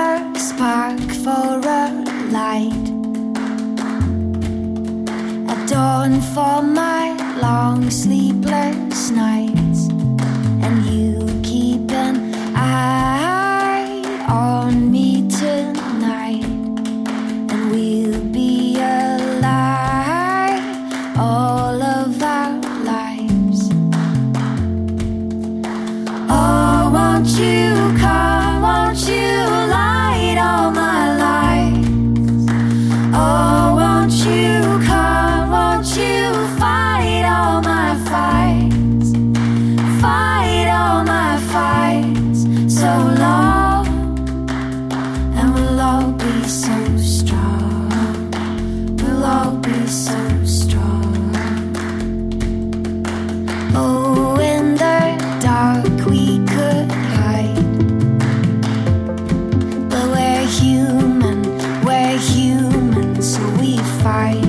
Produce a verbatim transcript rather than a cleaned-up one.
a spark for a light, a dawn for my long sleepless nights, and you keep an eye on me tonight, and we'll be alive all of our lives. Oh, won't you come, won't you light all my lives? Oh, won't you come, won't you fight all my fights, fight all my fights so long, and we'll all be so strong, we'll all be so strong. Oh, in the dark we could hide, but we're human, we're human, so we fight.